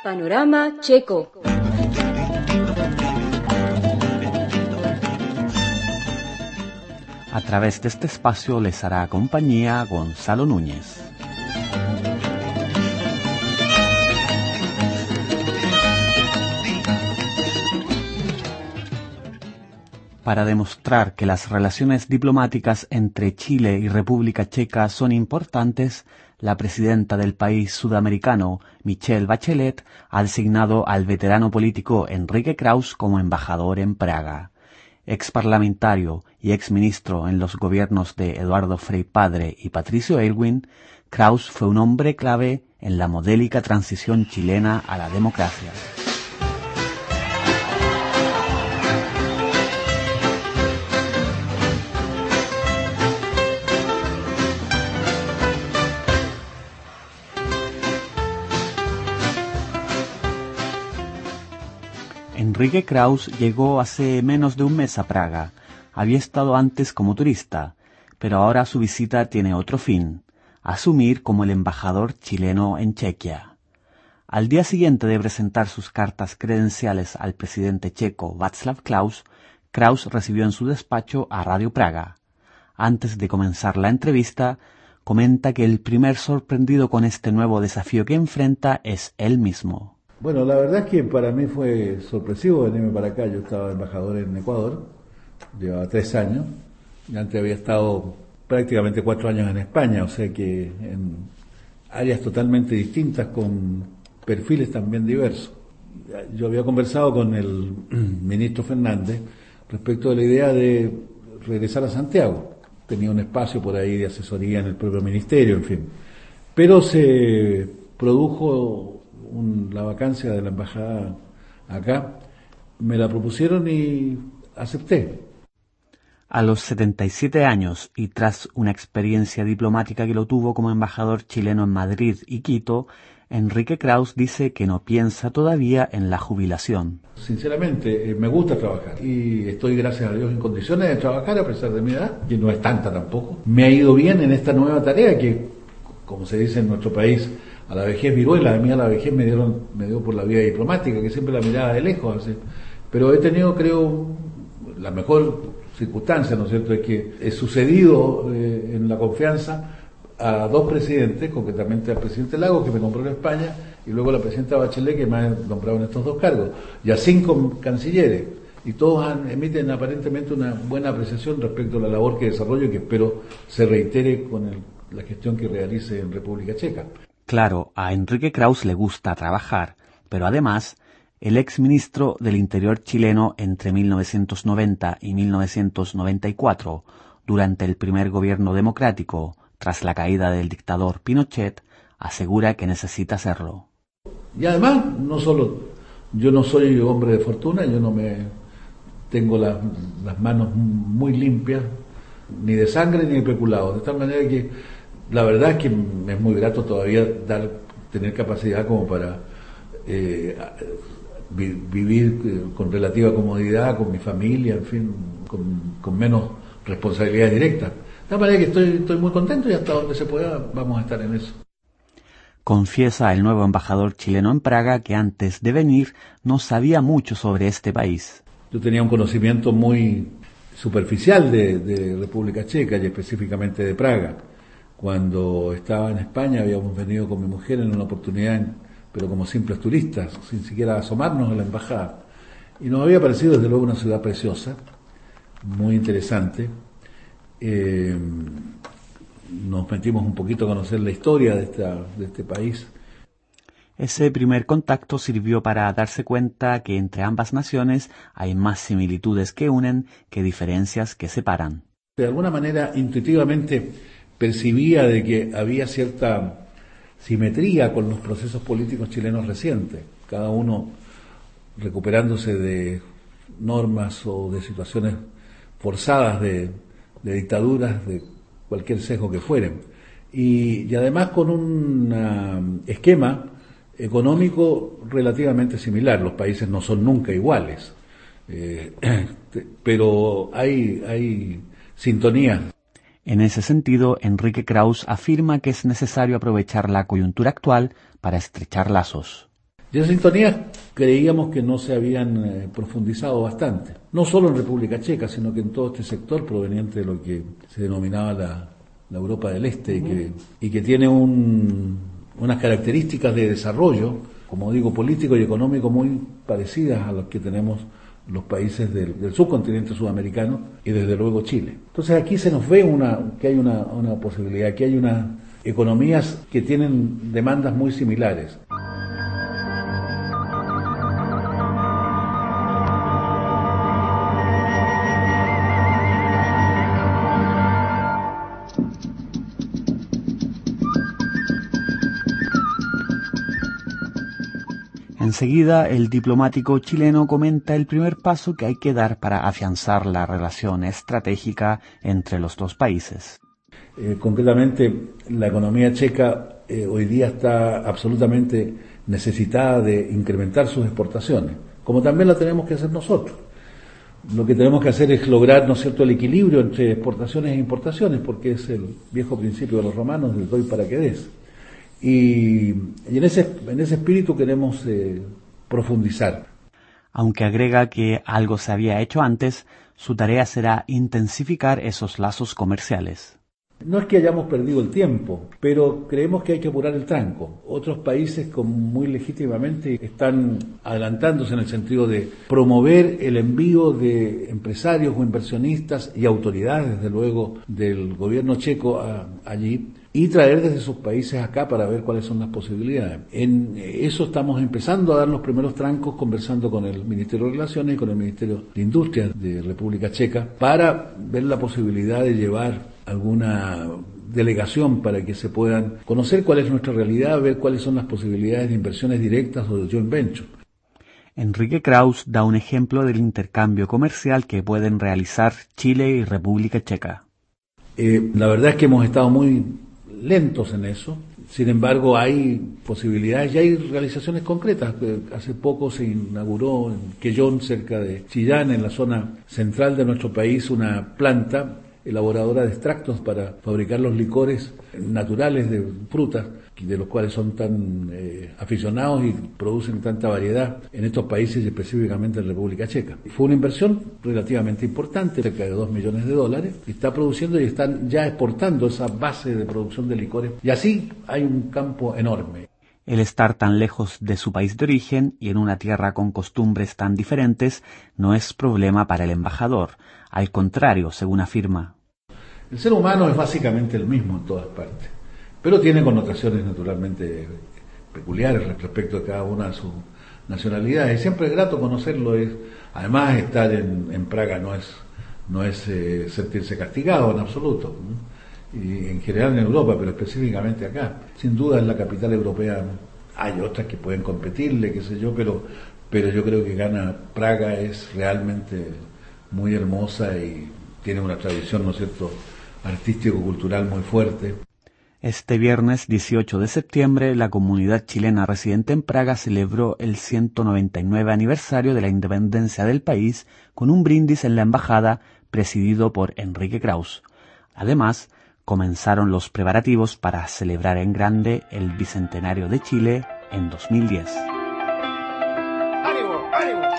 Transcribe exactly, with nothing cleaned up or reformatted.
Panorama Checo. A través de este espacio les hará compañía Gonzalo Núñez. Para demostrar que las relaciones diplomáticas entre Chile y República Checa son importantes, la presidenta del país sudamericano, Michelle Bachelet, ha designado al veterano político Enrique Krauss como embajador en Praga. Exparlamentario y exministro en los gobiernos de Eduardo Frei Padre y Patricio Aylwin, Krauss fue un hombre clave en la modélica transición chilena a la democracia. Enrique Krauss llegó hace menos de un mes a Praga. Había estado antes como turista, pero ahora su visita tiene otro fin: asumir como el embajador chileno en Chequia. Al día siguiente de presentar sus cartas credenciales al presidente checo Václav Klaus, Krauss recibió en su despacho a Radio Praga. Antes de comenzar la entrevista, comenta que el primer sorprendido con este nuevo desafío que enfrenta es él mismo. Bueno, la verdad es que para mí fue sorpresivo venirme para acá. Yo estaba embajador en Ecuador, llevaba tres años, y antes había estado prácticamente cuatro años en España, o sea que en áreas totalmente distintas, con perfiles también diversos. Yo había conversado con el ministro Fernández respecto de la idea de regresar a Santiago. Tenía un espacio por ahí de asesoría en el propio ministerio, en fin. Pero se produjo Un, la vacancia de la embajada acá, me la propusieron y acepté. A los setenta y siete años y tras una experiencia diplomática que lo tuvo como embajador chileno en Madrid y Quito, Enrique Krauss dice que no piensa todavía en la jubilación. Sinceramente, eh, me gusta trabajar y estoy, gracias a Dios, en condiciones de trabajar a pesar de mi edad, que no es tanta tampoco. Me ha ido bien en esta nueva tarea que, como se dice en nuestro país, a la vejez viruela. A mí a la vejez me dieron, me dio por la vía diplomática, que siempre la miraba de lejos, así. Pero he tenido, creo, la mejor circunstancia, ¿no es cierto?, es que he sucedido eh, en la confianza a dos presidentes, concretamente al presidente Lagos, que me nombró en España, y luego a la presidenta Bachelet, que me ha nombrado en estos dos cargos, y a cinco cancilleres, y todos han, emiten aparentemente una buena apreciación respecto a la labor que desarrollo y que espero se reitere con el, la gestión que realice en República Checa. Claro, a Enrique Krauss le gusta trabajar, pero además, el exministro del Interior chileno entre mil novecientos noventa y mil novecientos noventa y cuatro, durante el primer gobierno democrático, tras la caída del dictador Pinochet, asegura que necesita hacerlo. Y además, no solo, yo no soy hombre de fortuna, yo no me tengo la, las manos muy limpias, ni de sangre ni de peculado, de tal manera que la verdad es que me es muy grato todavía dar, tener capacidad como para eh, vi, vivir eh, con relativa comodidad, con mi familia, en fin, con, con menos responsabilidades directas. De tal manera que estoy, estoy muy contento y hasta donde se pueda vamos a estar en eso. Confiesa el nuevo embajador chileno en Praga que antes de venir no sabía mucho sobre este país. Yo tenía un conocimiento muy superficial de, de República Checa y específicamente de Praga. Cuando estaba en España habíamos venido con mi mujer en una oportunidad, pero como simples turistas, sin siquiera asomarnos a la embajada. Y nos había parecido desde luego una ciudad preciosa, muy interesante. Eh, nos metimos un poquito a conocer la historia de, esta, de este país. Ese primer contacto sirvió para darse cuenta que entre ambas naciones hay más similitudes que unen que diferencias que separan. De alguna manera, intuitivamente, percibía de que había cierta simetría con los procesos políticos chilenos recientes, cada uno recuperándose de normas o de situaciones forzadas de, de dictaduras de cualquier sesgo que fueren, y, y además con un uh, esquema económico relativamente similar. Los países no son nunca iguales, eh, pero hay, hay sintonías. En ese sentido, Enrique Krauss afirma que es necesario aprovechar la coyuntura actual para estrechar lazos. Y esas sintonías creíamos que no se habían eh, profundizado bastante, no solo en República Checa, sino que en todo este sector proveniente de lo que se denominaba la, la Europa del Este, y que, y que tiene un, unas características de desarrollo, como digo, político y económico muy parecidas a las que tenemos los países del, del subcontinente sudamericano y desde luego Chile. Entonces aquí se nos ve una, que hay una, una posibilidad, que hay unas economías que tienen demandas muy similares. Enseguida, el diplomático chileno comenta el primer paso que hay que dar para afianzar la relación estratégica entre los dos países. Eh, concretamente, la economía checa eh, hoy día está absolutamente necesitada de incrementar sus exportaciones, como también la tenemos que hacer nosotros. Lo que tenemos que hacer es lograr, ¿no es cierto?, el equilibrio entre exportaciones e importaciones, porque es el viejo principio de los romanos del doy para que des. Y, y en ese en ese espíritu queremos eh, profundizar. Aunque agrega que algo se había hecho antes, su tarea será intensificar esos lazos comerciales. No es que hayamos perdido el tiempo, pero creemos que hay que apurar el tranco. Otros países, como muy legítimamente, están adelantándose en el sentido de promover el envío de empresarios o inversionistas y autoridades, desde luego, del gobierno checo a, allí, y traer desde sus países acá para ver cuáles son las posibilidades. En eso estamos empezando a dar los primeros trancos, conversando con el Ministerio de Relaciones y con el Ministerio de Industria de República Checa, para ver la posibilidad de llevar alguna delegación para que se puedan conocer cuál es nuestra realidad, ver cuáles son las posibilidades de inversiones directas o de joint venture. Enrique Krauss da un ejemplo del intercambio comercial que pueden realizar Chile y República Checa. Eh, la verdad es que hemos estado muy lentos en eso. Sin embargo, hay posibilidades y hay realizaciones concretas. Hace poco se inauguró en Quellón, cerca de Chillán, en la zona central de nuestro país, una planta elaboradora de extractos para fabricar los licores naturales de frutas, de los cuales son tan eh, aficionados y producen tanta variedad en estos países y específicamente en República Checa. Fue una inversión relativamente importante, cerca de dos millones de dólares, y está produciendo y están ya exportando esa base de producción de licores, y así hay un campo enorme. El estar tan lejos de su país de origen y en una tierra con costumbres tan diferentes no es problema para el embajador, al contrario, según afirma. El ser humano es básicamente el mismo en todas partes, pero tiene connotaciones naturalmente peculiares respecto a cada una de sus nacionalidades, y siempre es grato conocerlo. Es, además, estar en, en Praga no es, no es eh, sentirse castigado en absoluto, ¿no? Y en general en Europa, pero específicamente acá. Sin duda es la capital europea, hay otras que pueden competirle, qué sé yo, pero, pero yo creo que gana Praga, es realmente muy hermosa y tiene una tradición, ¿no es cierto?, artístico-cultural muy fuerte. Este viernes dieciocho de septiembre, la comunidad chilena residente en Praga celebró el ciento noventa y nueve aniversario de la independencia del país con un brindis en la embajada presidido por Enrique Krauss. Además, comenzaron los preparativos para celebrar en grande el bicentenario de Chile en dos mil diez. ¡Ánimo, ánimo!